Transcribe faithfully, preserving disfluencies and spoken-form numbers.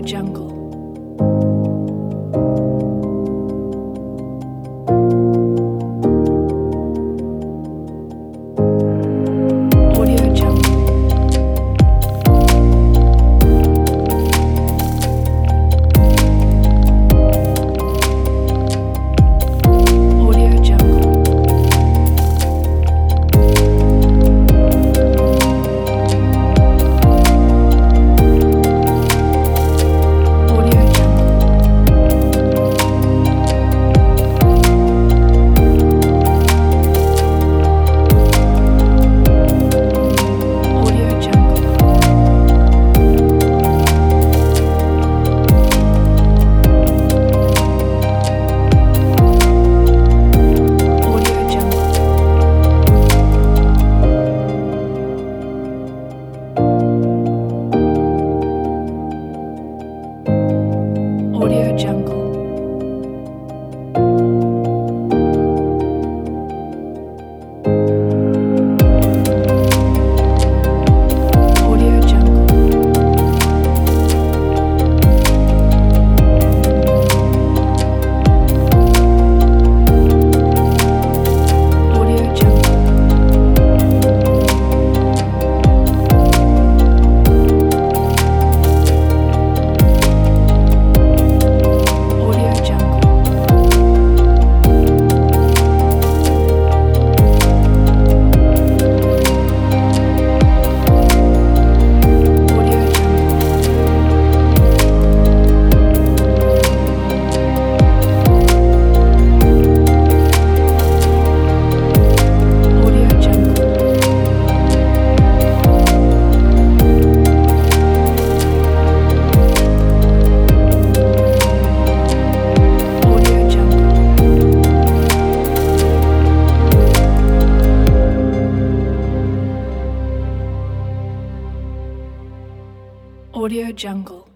Jungle. Audio Jungle. Audio Jungle. Audio Jungle. Audio Jungle. Audio Jungle. Audio Jungle. Audio Jungle. Audio Jungle. Audio Jungle. Audio Jungle. Audio Jungle. Audio Jungle. Audio Jungle.